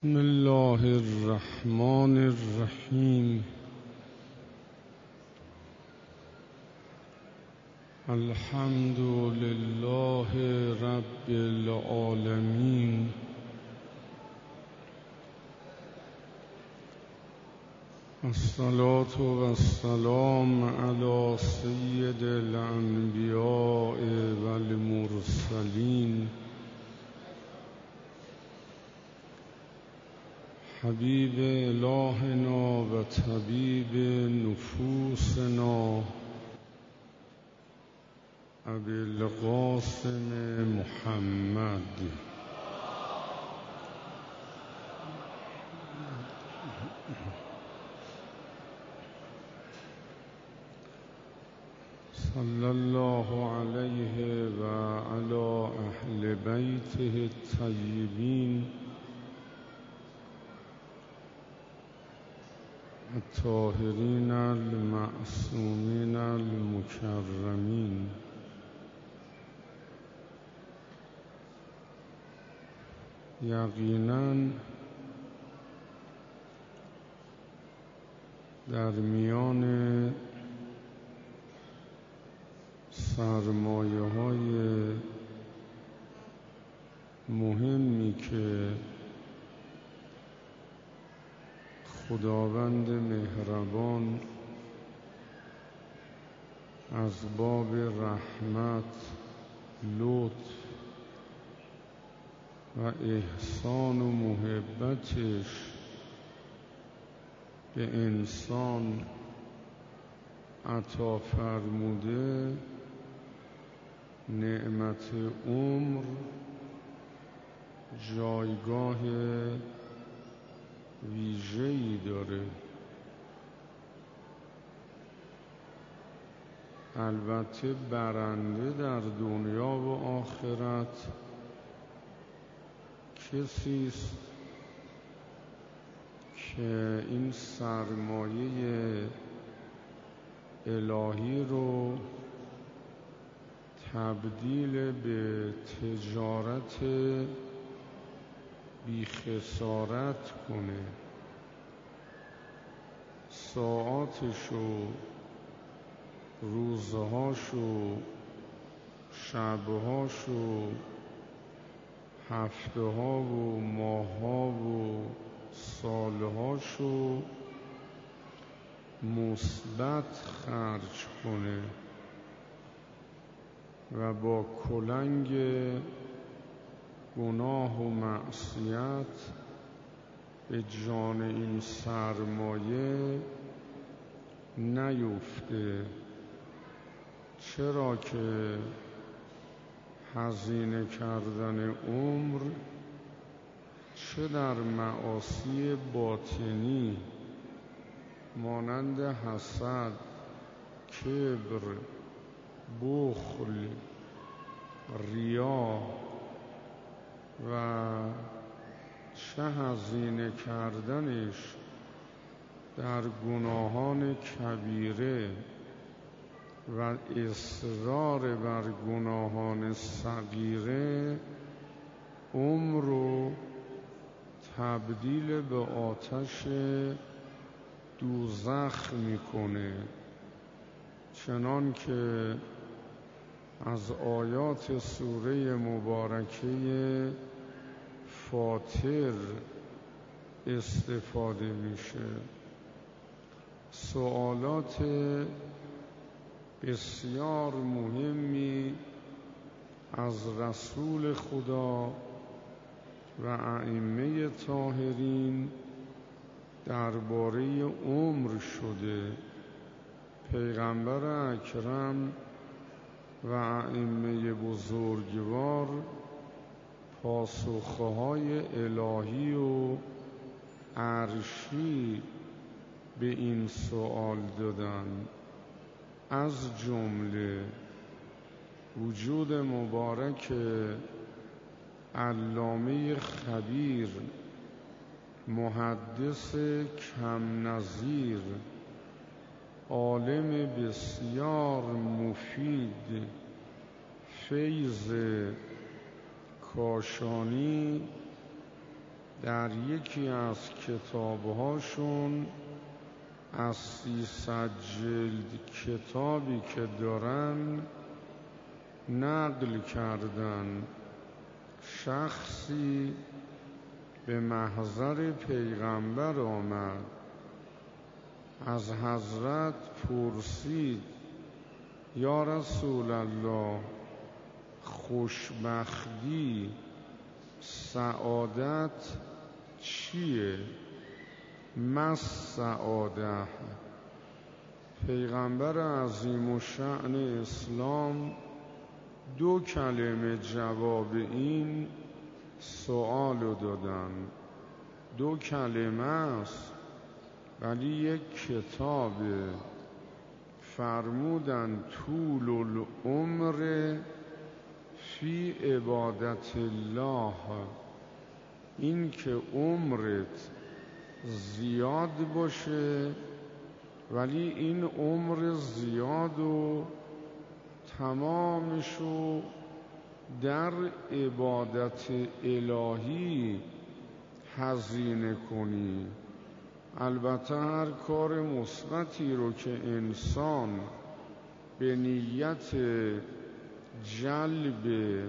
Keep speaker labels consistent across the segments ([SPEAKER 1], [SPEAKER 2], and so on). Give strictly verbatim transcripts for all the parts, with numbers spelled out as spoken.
[SPEAKER 1] بسم الله الرحمن الرحیم. الحمد لله رب العالمین. الصلاة والسلام علی سید الانبیاء والمرسلین حبیب الهنا و طبیب نفوسنا ابی القاسم محمد. صلی الله علیه و علی اهل بیته الطیبین الطاهرین المعصومین المکرمین. یقیناً در میان سرمایه های مهمی که خداوند مهربان از باب رحمت، لطف و احسان و محبتش به انسان عطا فرموده نعمت عمر جایگاه ویژه‌ای داره. البته برنده در دنیا و آخرت کسی است که این سرمایه الهی رو تبدیل به تجارت بی خسارت کنه، ساعاتشو، روزهاشو، شبهاشو، هفته ها و ماه ها و سالهاشو مثبت خرج کنه و با کلنگ گناه و معصیت به جان این سرمایه نیفته. چرا که هزینه کردن عمر چه در معاصی باطنی مانند حسد، کبر، بخل، ریا و چه هزینه کردنش در گناهان کبیره و اصرار بر گناهان صغیره عمر رو تبدیل به آتش دوزخ میکنه. چنان که از آیات سوره مبارکه فاطر استفاده میشه. سوالات بسیار مهمی از رسول خدا و ائمه طاهرین درباره عمر شده. پیغمبر اکرم و ائمه بزرگوار پاسخهای الهی و عرشی به این سوال دادن. از جمله وجود مبارک علامه خبیر، محدث کم نظیر، عالم بسیار مفید، فیض کاشانی در یکی از کتابهاشون از سیصد جلد کتابی که دارن نقل کردن شخصی به محضر پیغمبر آمد، از حضرت پرسید یا رسول الله خوشبختی سعادت چیه؟ ما سعادت؟ پیغمبر عظیم الشأن اسلام دو کلمه جواب این سؤال رو دادن. دو کلمه است ولی یک کتاب. فرمودن طول العمر فی عبادت الله، این که عمرت زیاد باشه ولی این عمر زیاد و تمامشو در عبادت الهی هزینه کنی. البته هر کار مثبتی رو که انسان به نیت جلب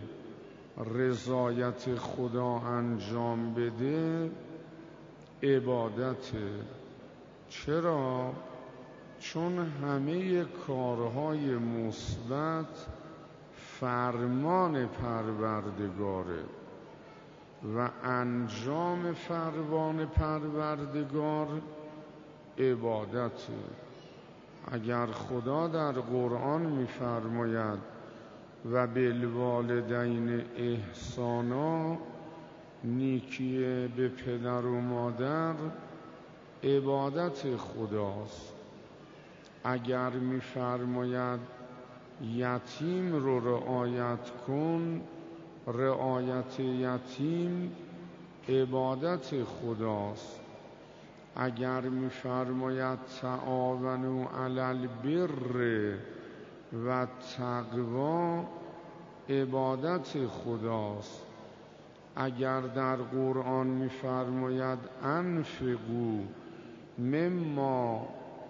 [SPEAKER 1] رضایت خدا انجام بده عبادته. چرا؟ چون همه کارهای مثبت فرمان پروردگاره و انجام فرمان پروردگار عبادته. اگر خدا در قرآن می‌فرماید و بالوالدین احسانا، نیکی به پدر و مادر عبادت خداست. اگر می‌فرماید یتیم رو رعایت کن، رعایت یتیم عبادت خداست. اگر می‌فرماید تعاونوا علی البر و تقوا عبادت خداست. اگر در قرآن می‌فرماید انفقوا مما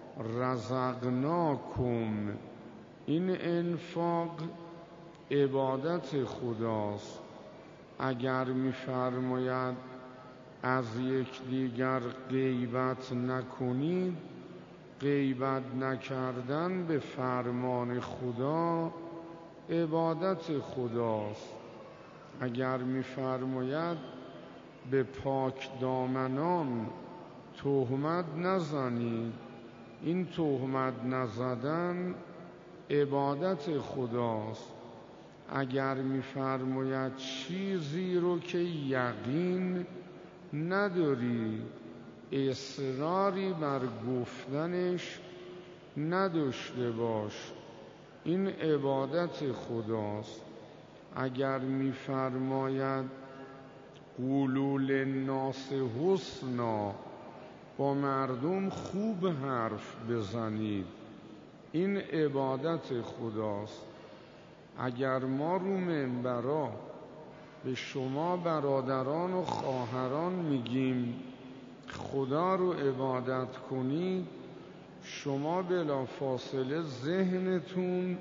[SPEAKER 1] رزقناکم، این انفاق عبادت خداست. اگر می‌فرماید از یکدیگر غیبت نکنید، غیبت نکردن به فرمان خدا عبادت خداست. اگر می‌فرماید به پاک دامنان تهمت نزنید، این تهمت نزدن عبادت خداست. اگر می‌فرماید چیزی رو که یقین نداری اصراری بر گفتنش نداشته باش، این عبادت خداست. اگر می‌فرماید قولوا للناس حسنا، با مردم خوب حرف بزنید، این عبادت خداست. اگر ما رو منبرا به شما برادران و خواهران میگیم خدا رو عبادت کنید، شما بلافاصله ذهنتون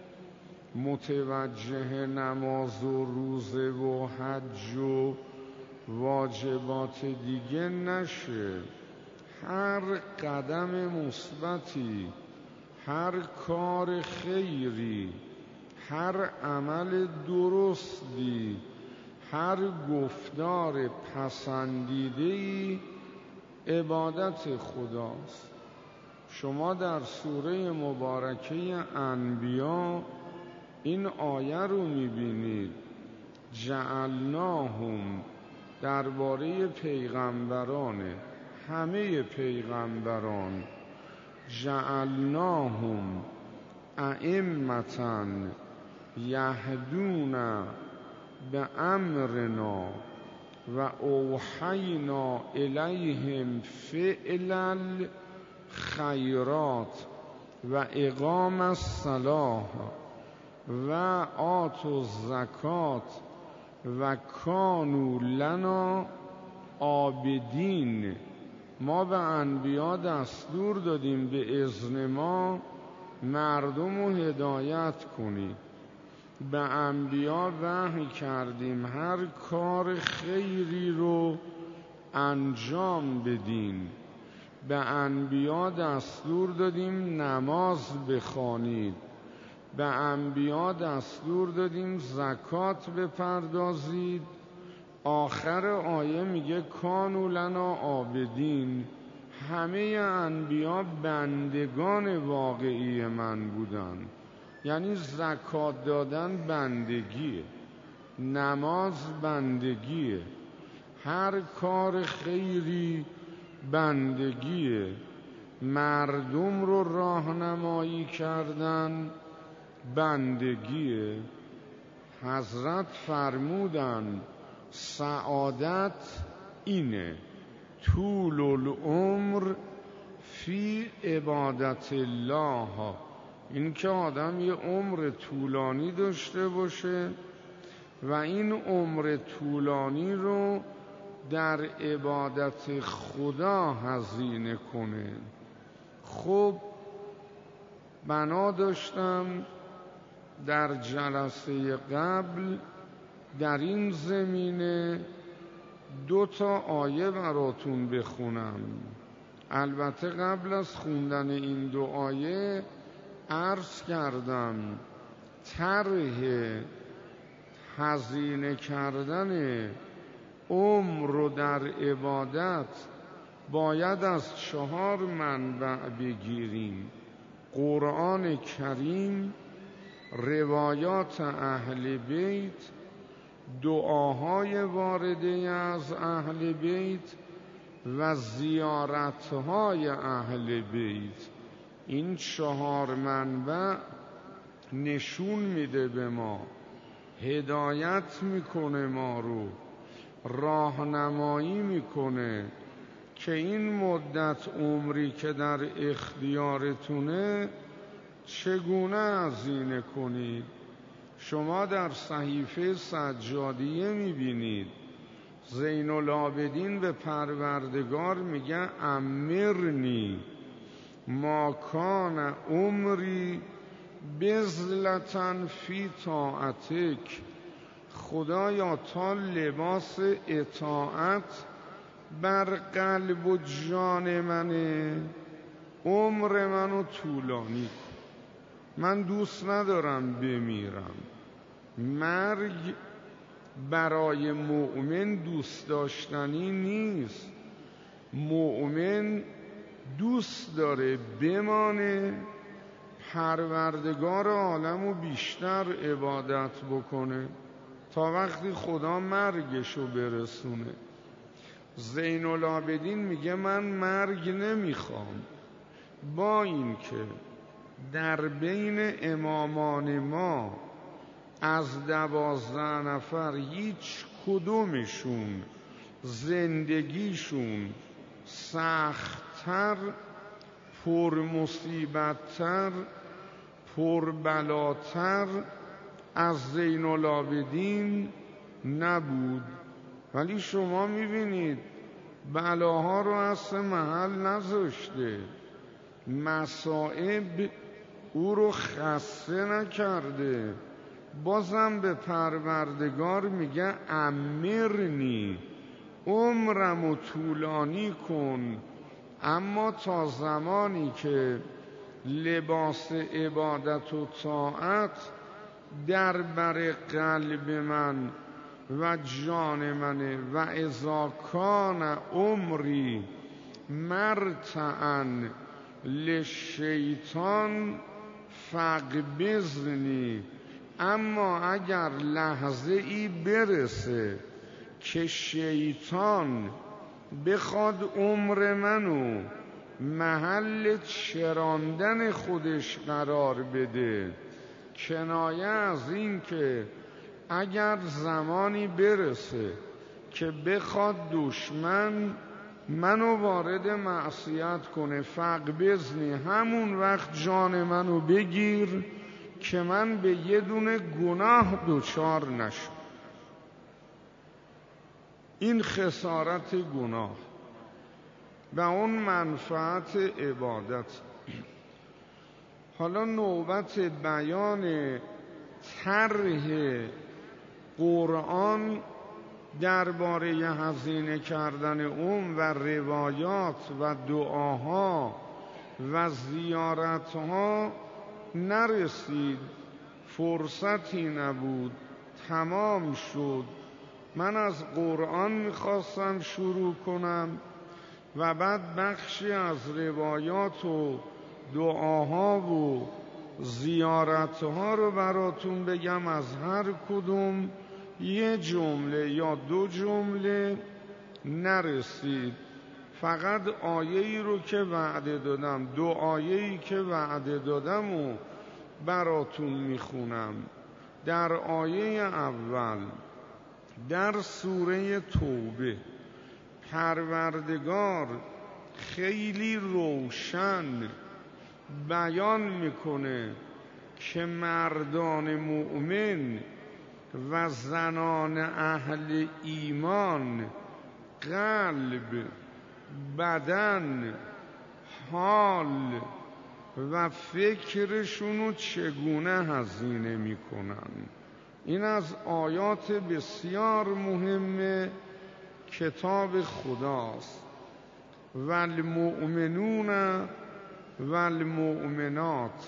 [SPEAKER 1] متوجه نماز و روزه و حج و واجبات دیگه نشه. هر قدم مثبتی، هر کار خیری، هر عمل درستی، هر گفتار پسندیده‌ای عبادت خداست. شما در سوره مبارکه انبیا این آیه رو می‌بینید، جعلناهم، درباره پیغمبران، همه پیغمبران، جعلناهم ائمة یهدون به امرنا و اوحینا الیهم فعل الخیرات و اقام الصلاة و آتوا الزکات و کانوا لنا عابدین، ما به انبیا دستور دادیم به اذن ما مردم رو هدایت کنید. به انبیا وحی کردیم هر کار خیری رو انجام بدین. به انبیا دستور دادیم نماز بخوانید. به انبیا دستور دادیم زکات بپردازید. آخر آیه میگه کانوا لنا عابدین. همه انبیا بندگان واقعی من بودن. یعنی زکات دادن بندگیه، نماز بندگیه، هر کار خیری بندگیه، مردم رو راهنمایی کردن بندگیه. حضرت فرمودن سعادت اینه طول العمر فی عبادت الله، این که آدم یه عمر طولانی داشته باشه و این عمر طولانی رو در عبادت خدا هزینه کنه. خب بنا داشتم در جلسه قبل در این زمینه دو تا آیه براتون بخونم. البته قبل از خوندن این دو آیه عرض کردم طرح هزینه کردن عمر رو در عبادت باید از چهار منبع بگیریم: قرآن کریم، روایات اهل بیت، دعاهای وارده از اهل بیت و زیارتهای اهل بیت. این چهار منبع نشون میده به ما، هدایت میکنه، ما رو راهنمایی میکنه که این مدت عمری که در اختیارتونه چگونه هزینه کنید. شما در صحیفه سجادیه میبینید زین العابدین به پروردگار میگه امرنی ما کان عمری بذلة فی طاعتک. خدایا تا لباس اطاعت بر قلب و جان منه، عمر منو طولانی کن. من دوست ندارم بمیرم. مرگ برای مؤمن دوست داشتنی نیست. مؤمن دوست داره بمانه، پروردگار عالمو بیشتر عبادت بکنه تا وقتی خدا مرگشو برسونه. زین العابدین میگه من مرگ نمیخوام، با این که در بین امامان ما از دوازده نفر هیچ کدومشون زندگیشون سخت‌تر، پرمصیبت‌تر، پربلاتر از زین العابدین نبود، ولی شما میبینید بلاها رو از محل نذاشته، مصائب او رو خسته نکرده. بازم به پروردگار میگه امرنی، عمرمو طولانی کن، اما تا زمانی که لباس عبادت و طاعت در بر قلب من و جان منه. و اذا کان عمری مرتعا للشیطان فاقبضنی. اما اگر لحظه ای برسه که شیطان بخواد عمر منو محل چراندن خودش قرار بده، کنایه از این که اگر زمانی برسه که بخواد دشمن منو وارد معصیت کنه، فاقبضنی، همون وقت جان منو بگیر که من به یه دونه گناه دچار نشم. این خسارت گناه و اون منفعت عبادت. حالا نوبت بیان طرح قرآن درباره هزینه کردن اون و روایات و دعاها و زیارتها نرسید، فرصتی نبود، تمام شد. من از قرآن میخواستم شروع کنم و بعد بخشی از روایات و دعاها و زیارتها رو براتون بگم، از هر کدوم یه جمله یا دو جمله نرسید. فقط آیه‌ای رو که وعده دادم، دو آیه‌ای که وعده دادم و براتون میخونم. در آیه اول در سوره توبه پروردگار خیلی روشن بیان میکنه که مردان مؤمن و زنان اهل ایمان قلب، بدن، حال و فکرشونو چگونه هزینه میکنن. این از آیات بسیار مهم کتاب خداست. والمؤمنون والمؤمنات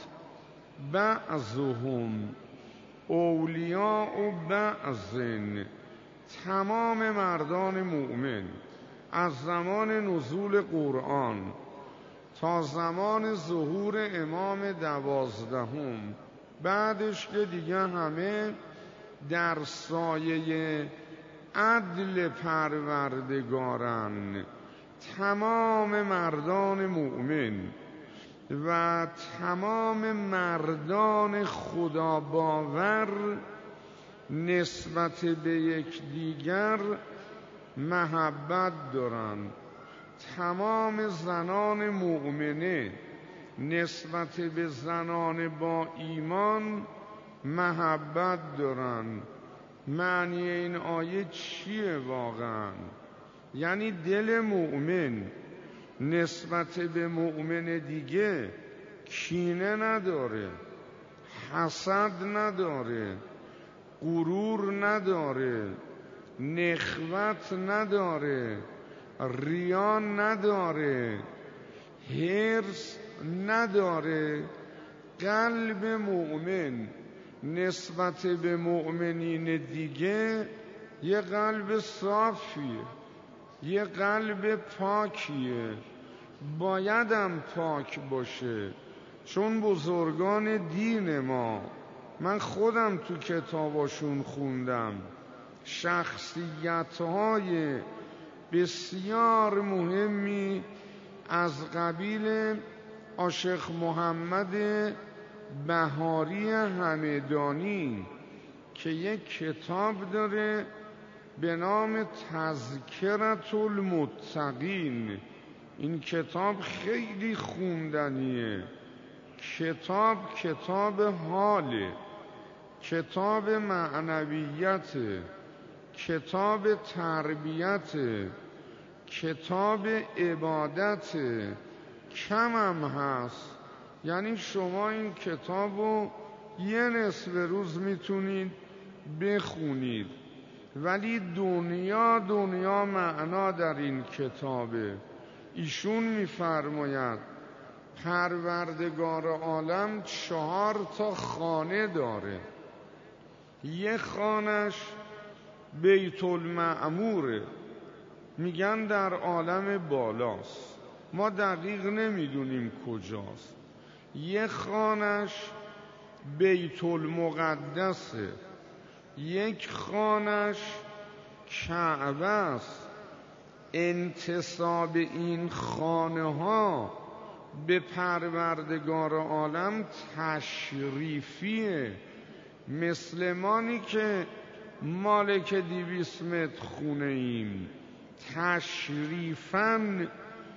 [SPEAKER 1] بعضهم اولیاء بعض. تمام مردان مؤمن از زمان نزول قرآن تا زمان ظهور امام دوازدهم، بعدش که دیگه همه در سایه عدل پروردگارن، تمام مردان مؤمن و تمام مردان خدا باور نسبت به یک دیگر محبت دارن. تمام زنان مؤمنه نسبت به زنان با ایمان محبت دارن. معنی این آیه چیه واقعا؟ یعنی دل مؤمن نسبت به مؤمن دیگه کینه نداره، حسد نداره، غرور نداره، نخوت نداره، ریا نداره، حرص نداره. قلب مؤمن نسبت به مؤمنین دیگه یه قلب صافیه، یه قلب پاکیه، بایدم پاک باشه. چون بزرگان دین ما، من خودم تو کتاباشون خوندم، شخصیت‌های بسیار مهمی از قبیل عاشق محمد بهاری همدانی که یک کتاب داره به نام تذکرة المتقین. این کتاب خیلی خوندنیه. کتاب کتاب حاله، کتاب معنویت، کتاب تربیت، کتاب عبادت. کمم هست. یعنی شما این کتابو یه نصف روز میتونید بخونید، ولی دنیا دنیا معنا در این کتابه. ایشون میفرماید پروردگار عالم چهار تا خانه داره. یه خانش بیت المعموره، میگن در عالم بالاست، ما دقیق نمیدونیم کجاست. یه خانش بیت المقدسه، یک خانش کعبه است. انتساب این خانه ها به پروردگار عالم تشریفیه. مسلمانی که مالک دویست متر خونه ایم، تشریفاً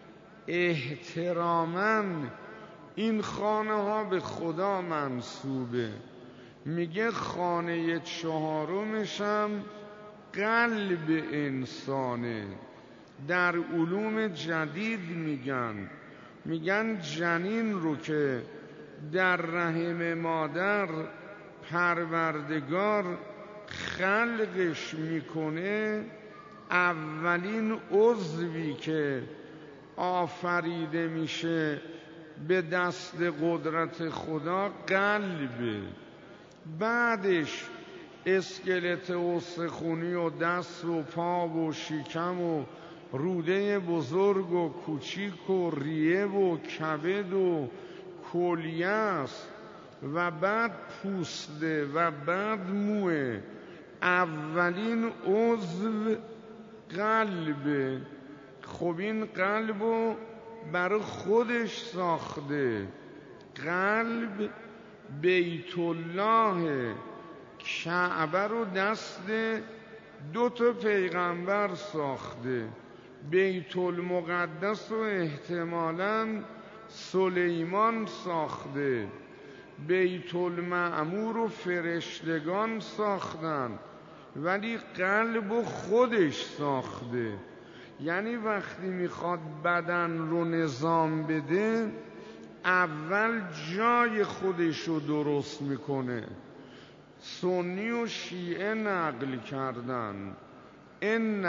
[SPEAKER 1] احتراماً این خانه ها به خدا منسوبه. میگه خانه چهارمشم قلب انسانه. در علوم جدید میگن میگن جنین رو که در رحم مادر پروردگار خلقش میکنه، اولین عضوی که آفریده میشه به دست قدرت خدا قلبه. بعدش اسکلت استخونی و دست و پا و شکم و روده بزرگ و کوچیک و ریه و کبد و کلیه است و بعد پوسته و بعد موه. اولین عضو قلبه. خب این قلبو برای خودش ساخته. قلب بیت الله کعبه رو دست دو تا پیغمبر ساخته. بیت المقدس رو احتمالاً سلیمان ساخته. بیت المعمور و فرشتگان ساختن، ولی قلب خودش ساخته. یعنی وقتی میخواد بدن رو نظام بده، اول جای خودش رو درست میکنه. سنی و شیعه نقل کردن ان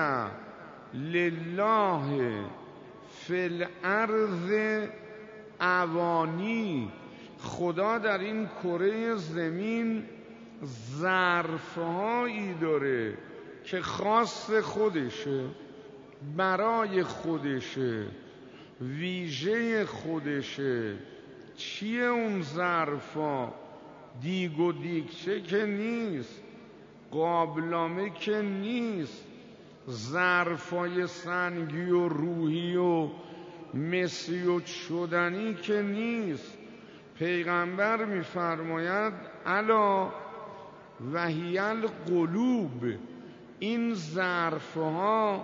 [SPEAKER 1] لله فی الارض اوانی، خدا در این کره زمین ظرفهایی داره که خاص خودشه، برای خودشه، ویژه خودشه. چیه اون ظرفا؟ دیگ و دیگچه که نیست، قابلمه که نیست، ظرفای سنگی و روحی و مسیوت شدنی که نیست. پیغمبر میفرماید الا وهی القلوب، این ظرفها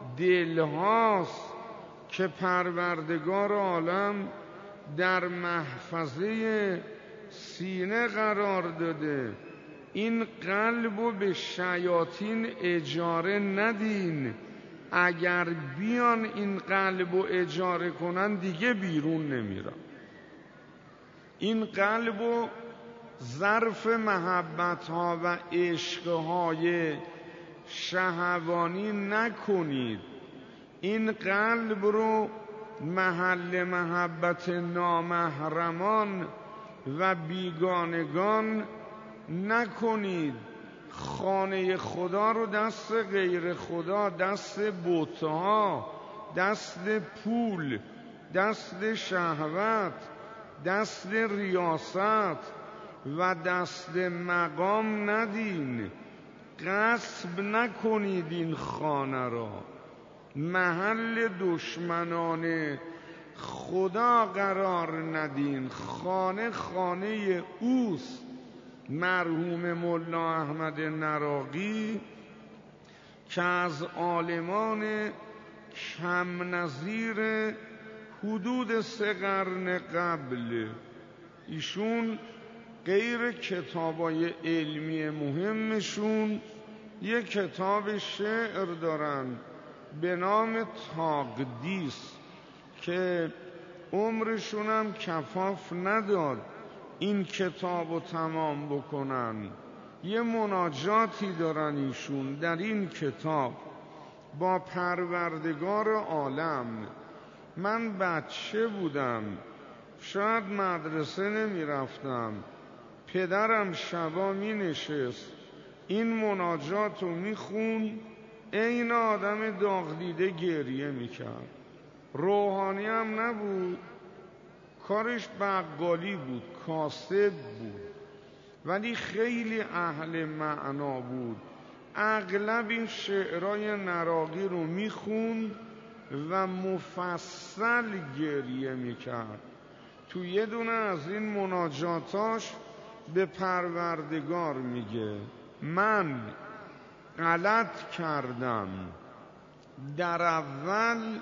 [SPEAKER 1] دلهاست که پروردگار عالم در محفظه سینه قرار داده. این قلبو به شیاطین اجاره ندین، اگر بیان این قلبو اجاره کنن دیگه بیرون نمیرن. این قلبو ظرف محبتها و عشقهای شهوانی نکنید. این قلب رو محل محبت نامحرمان و بیگانگان نکنید. خانه خدا رو دست غیر خدا، دست بتها، دست پول، دست شهوت، دست ریاست و دست مقام ندین. غصب نکنید این خانه را. محل دشمنان خدا قرار ندین. خانه خانه اوست. مرحوم مولا احمد نراقی که از عالمان کم نظیر حدود سه قرن قبل، ایشون غیر کتابای علمی مهمشون یک کتاب شعر دارن به نام تاقدیس که عمرشون هم کفاف نداد این کتابو تمام بکنن. یه مناجاتی دارن ایشون در این کتاب با پروردگار عالم. من بچه بودم، شاید مدرسه نمی رفتم، پدرم شبا می نشست این مناجات رو می خون، این آدم داغ دیده گریه می کرد. روحانی هم نبود، کارش بقالی بود، کاسب بود، ولی خیلی اهل معنا بود. اغلب این شعرهای نراقی رو می خون و مفصل گریه می کرد. تو یه دونه از این مناجاتاش به پروردگار میگه من غلط کردم در اول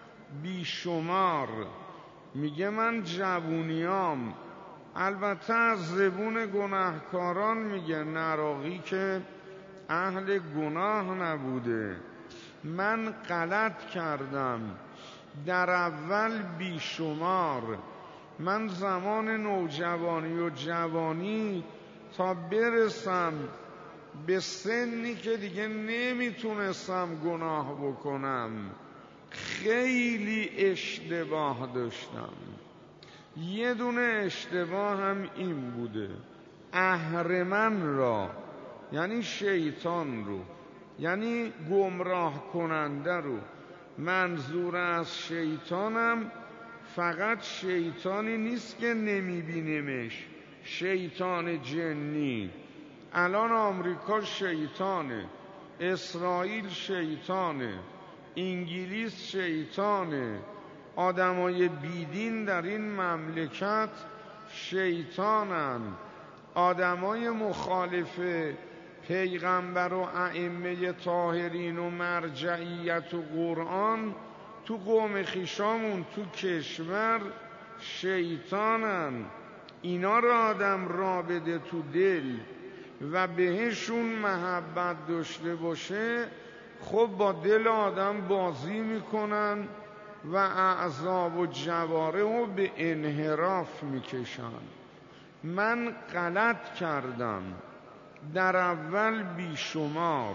[SPEAKER 1] بیشمار. میگه من جوونیام، البته از زبون گناهکاران میگه نراقی که اهل گناه نبوده. من غلط کردم در اول بیشمار. من زمان نوجوانی و جوانی تا برسم به سنی که دیگه نمیتونستم گناه بکنم خیلی اشتباه داشتم. یه دونه اشتباه هم این بوده، اهرمن را یعنی شیطان رو، یعنی گمراه کننده رو، منظور از شیطانم فقط شیطانی نیست که نمیبینیمش، شیطان جنی. الان آمریکا شیطانه، اسرائیل شیطانه، انگلیس شیطانه، آدمای بیدین در این مملکت شیطانن، آدمای مخالف پیغمبر و ائمه طاهرین و مرجعیت و قرآن تو قوم خویشامون تو کشور شیطانن. اینا را آدم را بده تو دل و بهشون محبت داشته باشه، خب با دل آدم بازی میکنن و اعضا و جواره رو به انحراف میکشن. من غلط کردم در اول بیشمار،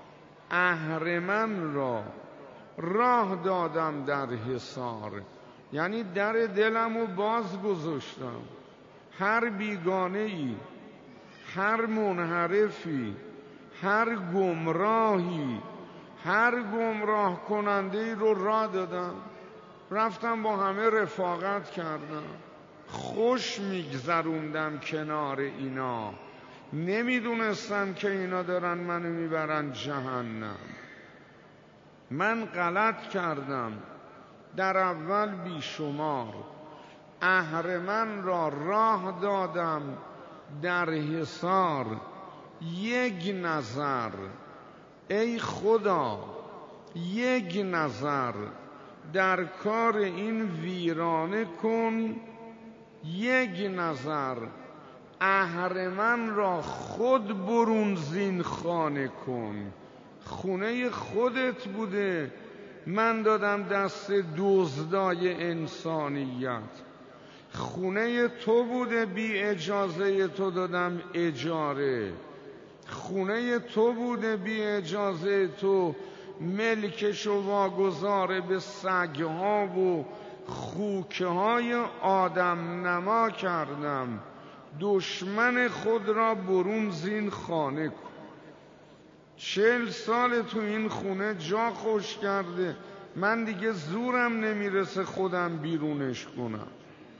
[SPEAKER 1] اهرمن را راه دادم در حصار، یعنی در دلم رو باز گذاشتم. هر بیگانه ای، هر منحرفی، هر گمراهی، هر گمراه کننده ای رو راه دادم، رفتم با همه رفاقت کردم، خوش میگذروندم کنار اینا. نمیدونستم که اینا دارن منو میبرن جهنم. من غلط کردم در اول بیشمار، اهرمن را راه دادم در حصار. یک نظر ای خدا، یک نظر در کار این ویرانه کن، یک نظر اهرمن را خود برون زین خانه کن. خونه خودت بوده، من دادم دست دزدای انسانیت. خونه تو بوده، بی اجازه تو دادم اجاره. خونه تو بوده، بی اجازه تو ملکش و واگذار به سگها و خوکه های آدم نما کردم. دشمن خود را برون زین خانه کن. چهل سال تو این خونه جا خوش کرده، من دیگه زورم نمیرسه خودم بیرونش کنم.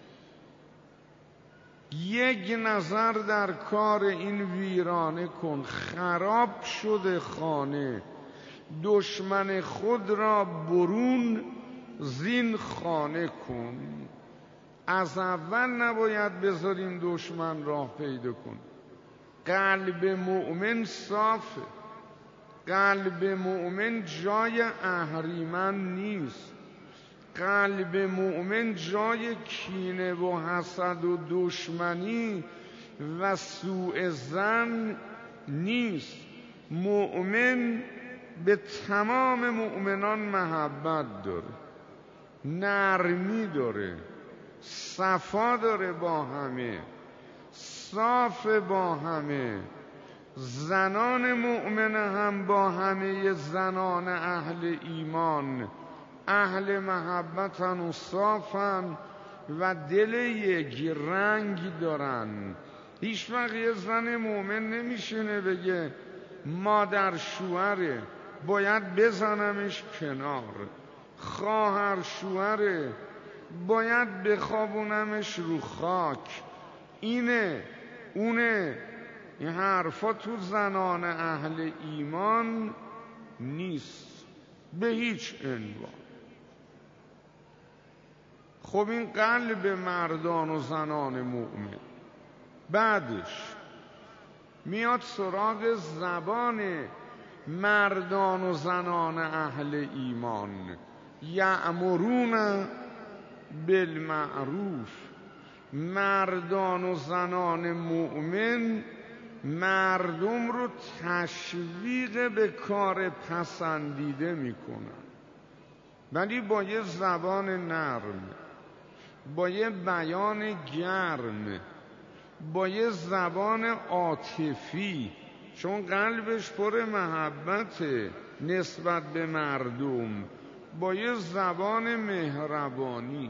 [SPEAKER 1] یک نظر در کار این ویرانه کن. خراب شده خانه، دشمن خود را برون زین خانه کن. از اول نباید بذاریم دشمن راه پیدا کن. قلب مؤمن صافه، قلب مؤمن جای اهریمن نیست، قلب مؤمن جای کینه و حسد و دشمنی و سوء ظن نیست. مؤمن به تمام مؤمنان محبت داره، نرمی داره، صفا داره با همه، صاف با همه. زنان مؤمن هم با همه زنان اهل ایمان اهل محبتن و صافن و دل یک رنگی دارن. هیچ وقت یه زن مؤمن نمیشینه بگه مادر شوهره باید بزنمش کنار، خواهر شوهره باید بخوابونمش رو خاک، اینه اونه. این حرفا تو زنان اهل ایمان نیست به هیچ عنوان. خب این قلب مردان و زنان مؤمن. بعدش میاد سراغ زبان مردان و زنان اهل ایمان. یأمرون بالمعروف. مردان و زنان مؤمن مردم رو تشویق به کار پسندیده میکنن، ولی با یه زبان نرم، با یه بیان گرم، با یه زبان عاطفی، چون قلبش پر محبته نسبت به مردم، با یه زبان مهربانی.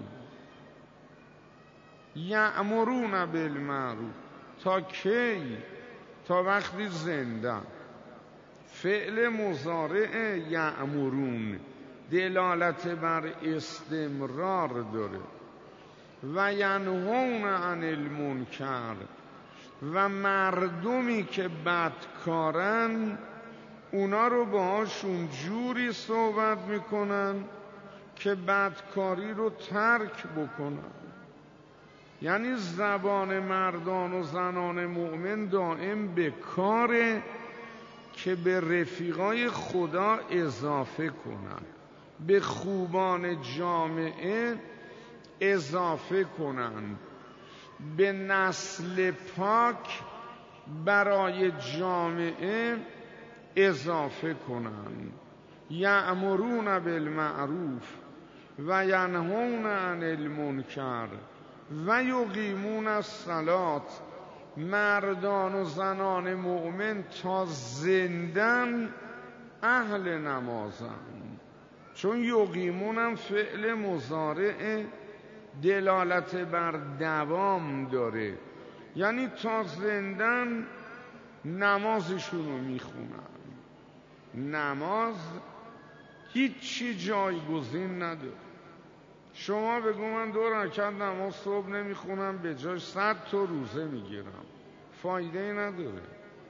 [SPEAKER 1] یأمرون بالمعروف، تا کی؟ تا وقتی زنده. فعل مضارع یأمرون دلالت بر استمرار داره. و ینهون عن المنکر، و مردمی که بدکارن اونا رو باهاشون جوری صحبت میکنن که بدکاری رو ترک بکنن. یعنی زبان مردان و زنان مؤمن دائم به کاره که به رفیقای خدا اضافه کنن، به خوبان جامعه اضافه کنن، به نسل پاک برای جامعه اضافه کنن. یأمرون بالمعروف و ینهون عن المنکر و یقیمون الصلاة. مردان و زنان مؤمن تا زندن اهل نمازن، چون یقیمونم فعل مضارع دلالت بر دوام داره، یعنی تا زندن نمازشونو میخونن. نماز هیچی جایگزین نداره. شما بگو من دو رکعت نماز صبح نمیخونم، به جاش صد تا روزه میگیرم، فایده ای نداره.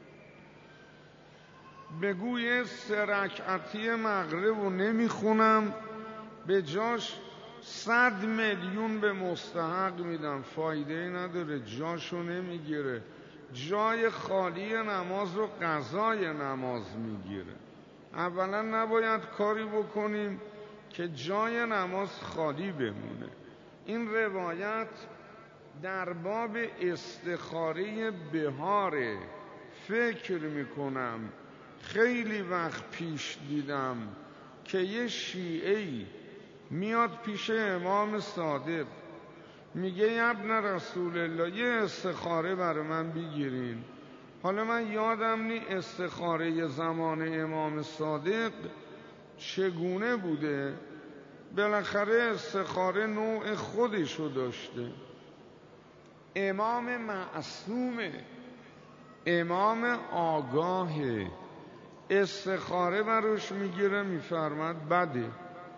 [SPEAKER 1] بگو یه سه رکعتی مغرب رو نمیخونم، به جاش صد میلیون به مستحق میدم، فایده ای نداره، جاشو نمیگیره. جای خالی نماز رو قضای نماز میگیره. اولا نباید کاری بکنیم که جای نماز خالی بمونه. این روایت در باب استخاره بهاره. فکر میکنم خیلی وقت پیش دیدم که یه شیعه‌ای میاد پیش امام صادق میگه ابن رسول الله یه استخاره برای من بگیرین. حالا من یادم نی استخاره زمان امام صادق چگونه بوده، بالاخره استخاره نوع خودشو داشته. امام معصومه، امام آگاهه، استخاره براش میگیره میفرماد بده،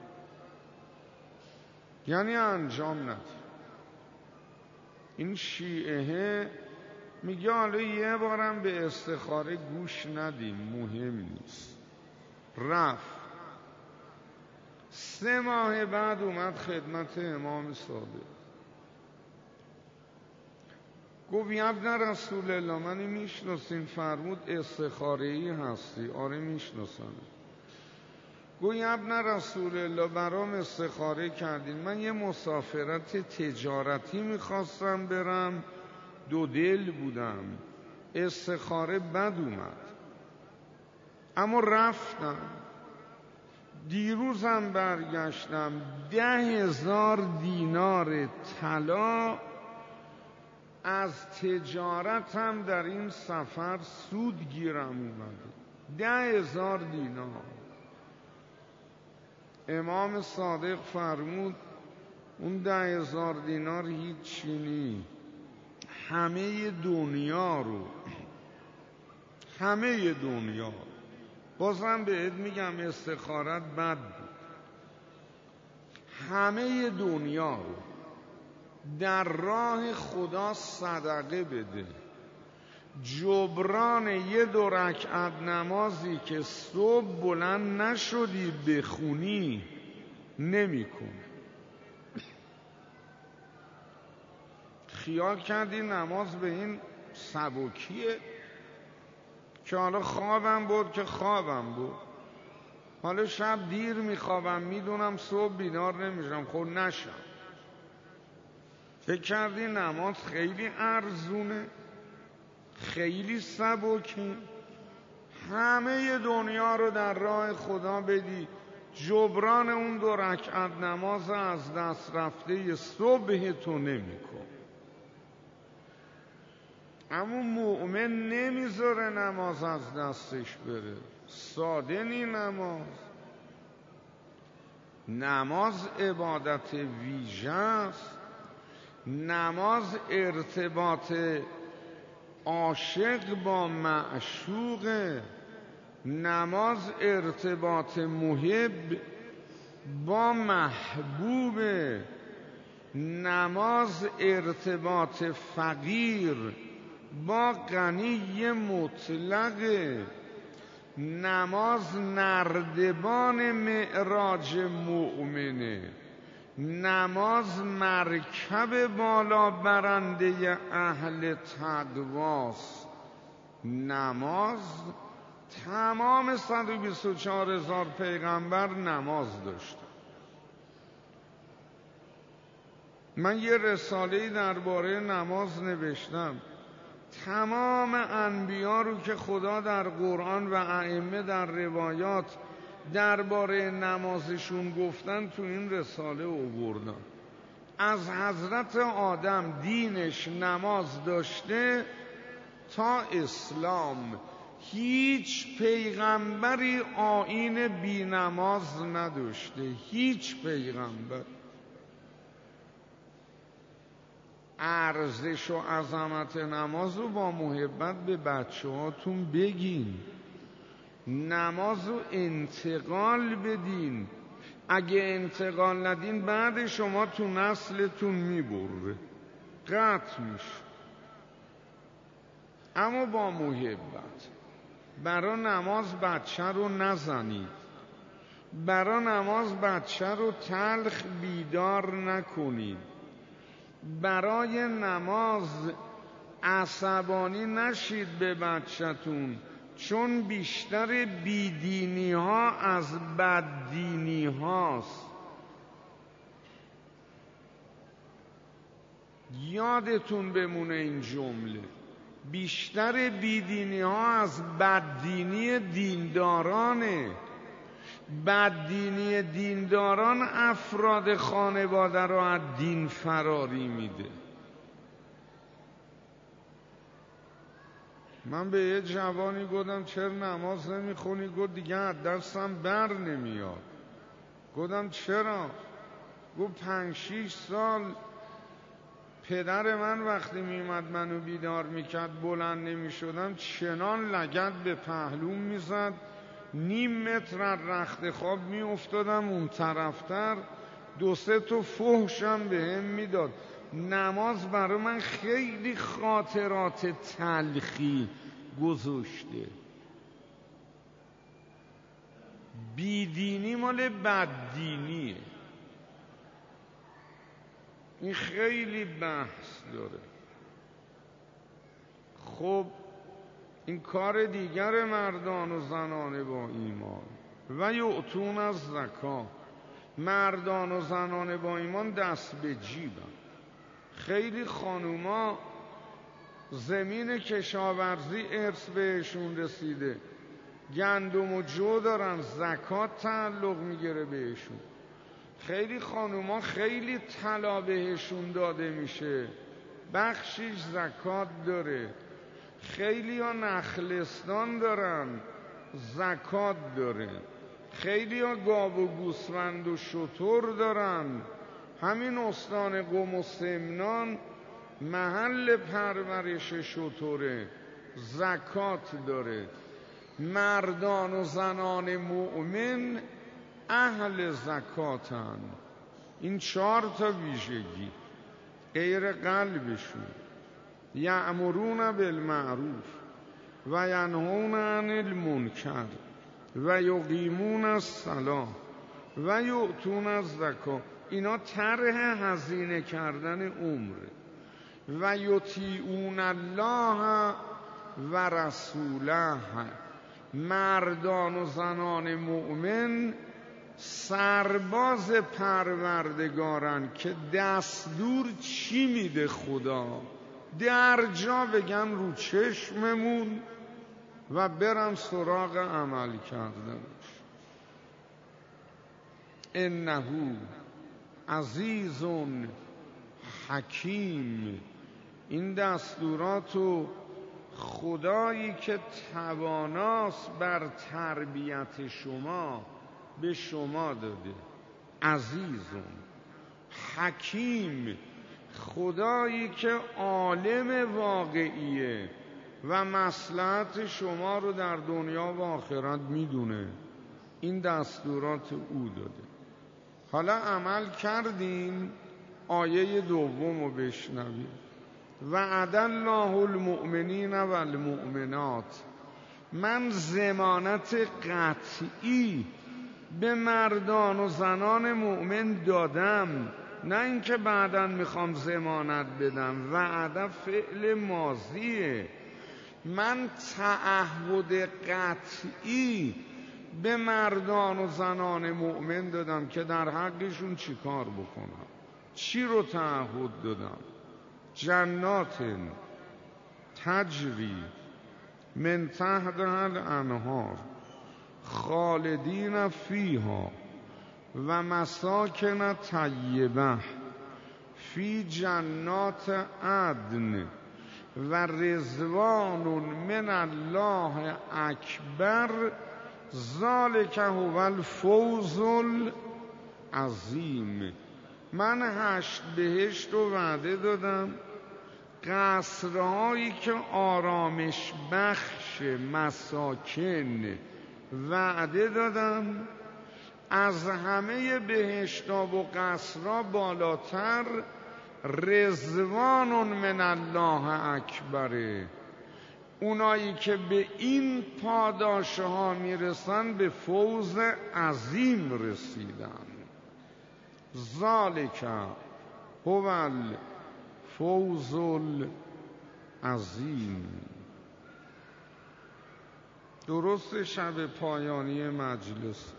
[SPEAKER 1] یعنی انجام نده. این شیعه میگه حالا یه بارم به استخاره گوش ندیم، مهم نیست. رفت. سه ماه بعد اومد خدمت امام صادق، گفت ابن رسول الله منی میشناسین؟ فرمود استخاره‌ای هستی؟ آره میشناسم. گفت ابن رسول الله برام استخاره کردین، من یه مسافرت تجارتی میخواستم برم، دو دل بودم، استخاره بد اومد اما رفتم، دیروزم برگشتم، ده هزار دینار طلا از تجارتم در این سفر سود گیرم اومده، ده هزار دینار. امام صادق فرمود اون ده هزار دینار هیچی نی، همه دنیا رو، همه دنیا. بازم بهت میگم استخارت بد بود. همه دنیا رو در راه خدا صدقه بده، جبران یه دو رکعت نمازی که صبح بلند نشدی بخونی نمیکن. خیال کردی نماز به این سبکیه که حالا خوابم بود که خوابم بود، حالا شب دیر میخوابم میدونم صبح بیدار نمیشم، خود نشم. فکر کردی نماز خیلی ارزونه؟ خیلی سبکی. همه دنیا رو در راه خدا بدی، جبران اون دو رکعت نماز از دست رفته صبح تو نمی کن. اما مؤمن نمیذاره نماز از دستش بره. ساده نی نماز. نماز عبادت ویژه است. نماز ارتباط عاشق با معشوقه. نماز ارتباط محب با محبوبه. نماز ارتباط فقیر با غنی مطلقه. نماز نردبان معراج مؤمنه. نماز مرکب بالا برنده اهل تقواست. نماز تمام صد و بیست و چهار هزار پیغمبر نماز داشتن. من یه رساله‌ای درباره نماز نوشتم. تمام انبیا رو که خدا در قرآن و ائمه در روایات درباره نمازشون گفتن تو این رساله آوردم. از حضرت آدم دینش نماز داشته تا اسلام هیچ پیغمبری آیین بی نماز نداشته. هیچ پیغمبر. ارزش و عظمت نماز رو با محبت به بچه هاتون بگین. نماز رو انتقال بدین. اگه انتقال ندین بعد شما تو نسلتون میبره، قطع میشه. اما با محبت. برا نماز بچه رو نزنید. برا نماز بچه رو تلخ بیدار نکنید. برای نماز عصبانی نشید به بچه‌تون، چون بیشتر بیدینی ها از بددینی هاست. یادتون بمونه این جمله. بیشتر بیدینی ها از بددینی دیندارانه. بددینی دینداران افراد خانواده رو از دین فراری میده. من به یه جوانی گفتم چرا نماز نمیخونی؟ گفت دیگه از دستم بر نمیاد. گفتم چرا؟ گفت پنج شیش سال پدر من وقتی میومد منو بیدار میکرد بلند نمیشدم، چنان لگد به پهلوم میزد نیم متر از رخت خواب میافتادم اون طرفتر، دو سه تا فحشم به هم میداد. نماز برای من خیلی خاطرات تلخی گذاشته. بیدینی مال بددینیه. این خیلی بحث داره. خب این کار دیگر مردان و زنان با ایمان. و یعطون از زکات. مردان و زنان با ایمان دست به جیبن. خیلی خانوما زمین کشاورزی ارث بهشون رسیده، گندم و جو دارن، زکات تعلق میگیره بهشون. خیلی خانوما خیلی طلا بهشون داده میشه، بخشیش زکات داره. خیلی ها نخلستان دارن، زکات داره. خیلی ها گاو و گوسفند و شتر دارن. همین استان قم و سمنان محل پرورش شتره، زکات داره. مردان و زنان مؤمن اهل زکاتن. این چهار تا ویژگی غیر قلبشون. یأمرون بالمعروف و ینهون عن المنکر و یقیمون الصلاة و یؤتون الزکات. اینا طرح هزینه کردن عمره. و یطیعون الله و رسوله. مردان و زنان مؤمن سرباز پروردگارن که دستور چی میده خدا در جا بگم رو چشممون و برم سراغ عمل کردنش. انه عزیز حکیم. این دستوراتو خدایی که تواناست بر تربیت شما به شما داده. عزیزون حکیم، خدایی که عالم واقعیه و مصلحت شما رو در دنیا و آخرت میدونه. این دستورات او داده. حالا عمل کردیم. آیه دوم رو بشنویم. وعد الله المؤمنین و المؤمنات. من ضمانت قطعی به مردان و زنان مؤمن دادم، نه اینکه بعداً میخوام ضمانت بدم. وعده فعل ماضیه. من تعهد قطعی به مردان و زنان مؤمن دادم که در حقشون چی کار بکنم. چی رو تعهد دادم؟ جنات تجری من تحتها الانهار خالدین فیها و مساکن طیبه فی جنات عدن و رضوان من الله اکبر ذالک هو الفوز العظیم. من هشت بهشت رو وعده دادم، قصرهایی که آرامش بخش مساکن وعده دادم. از همه بهشتا و قصرها بالاتر رضوان من الله اکبره. اونایی که به این پاداشه ها میرسن به فوز عظیم رسیدن. ذالک هو الفوز العظیم. درست شب پایانی مجلس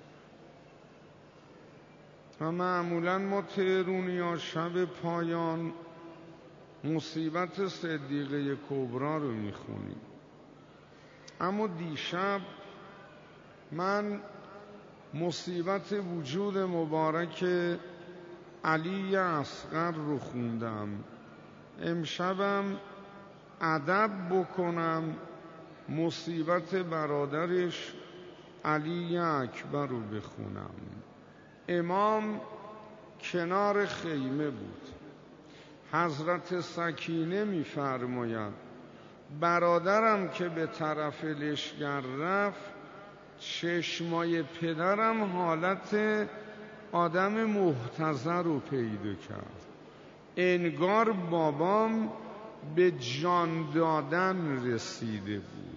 [SPEAKER 1] و معمولا ما تهرونی ها شب پایان مصیبت صدیقه کبرا رو میخونیم. اما دیشب من مصیبت وجود مبارک علی اصغر رو خوندم. امشبم ادب بکنم مصیبت برادرش علی اکبر رو بخونم. امام کنار خیمه بود. حضرت سکینه می‌فرماید برادرم که به طرف لشکر رفت، چشمای پدرم حالت آدم محتضر رو پیدا کرد. انگار بابام به جان دادن رسیده بود.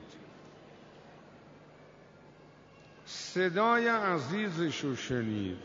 [SPEAKER 1] صدای عزیزشو شنید.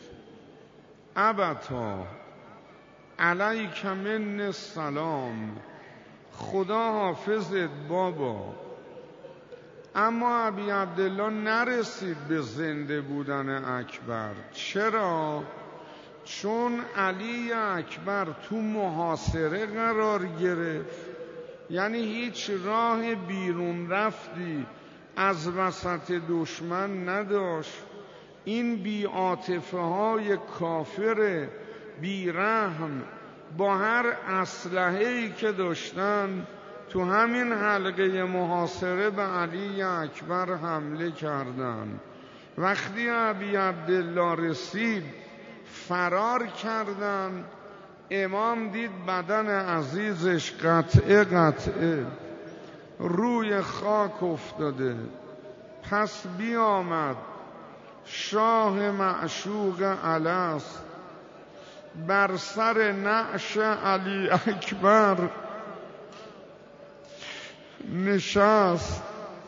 [SPEAKER 1] ابتا علیک من السلام. خدا حافظت بابا. اما ابی عبدالله نرسید به زنده بودن اکبر. چرا؟ چون علی اکبر تو محاصره قرار گرفت. یعنی هیچ راه بیرون رفتی از وسط دشمن نداشت. این بی عاطفه های کافر بی رحم با هر اسلحه‌ای که داشتن تو همین حلقه محاصره به علی اکبر حمله کردند. وقتی ابی عبدالله رسید فرار کردند. امام دید بدن عزیزش قطعه قطعه روی خاک افتاده. پس بیامد شاه معشوق الست بر سر نعش علی اکبر نشست.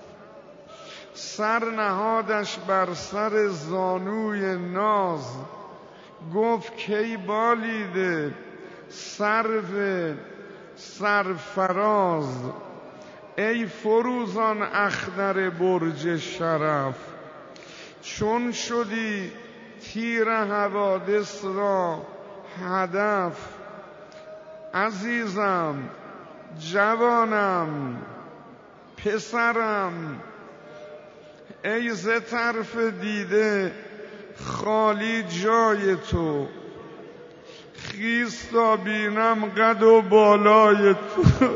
[SPEAKER 1] سر نهادش بر سر زانوی ناز. گفت کی بالیده سرو سرفراز. ای فروزان اخضر برج شرف. چون شدی تیر حوادث را هدف. عزیزم جوانم پسرم ای ز طرف دیده خالی جای تو، خیز تا بینم قد و بالای تو.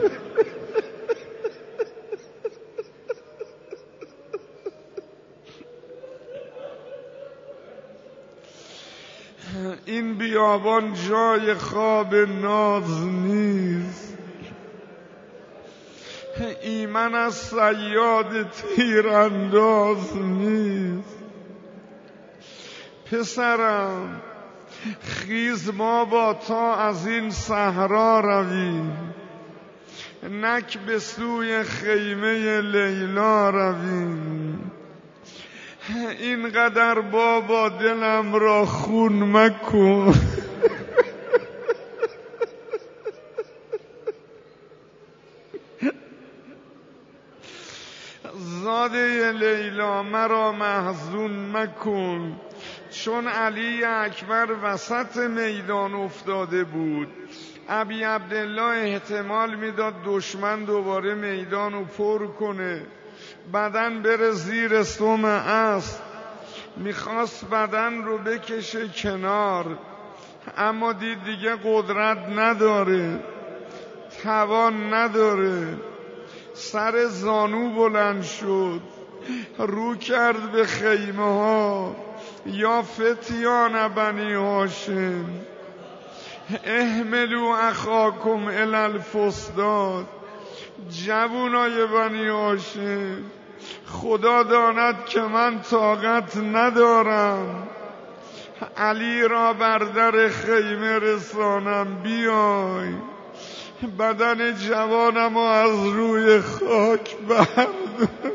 [SPEAKER 1] این بیابان جای خواب ناز نیست، ایمن از صیاد تیرانداز نیست. پسرم خیز ما با تا از این صحرا رویم، نک به سوی خیمه لیلا رویم. اینقدر بابا دلم را خون مکن. زاده لیلا مرا محزون مکن. چون علی اکبر وسط میدان افتاده بود، ابی عبدالله احتمال میداد دشمن دوباره میدان رو پر کنه، بدن بره زیر سم اسب، میخواست بدن رو بکشه کنار، اما دید دیگه قدرت نداره، توان نداره. سر زانو بلند شد، رو کرد به خیمه ها. یا فتیان بنی هاشم احملوا اخاکم الی الفسطاط. جوانای بنی هاشم خدا داند که من طاقت ندارم علی را بر در خیمه رسانم، بیای بدن جوانم از روی خاک بردار.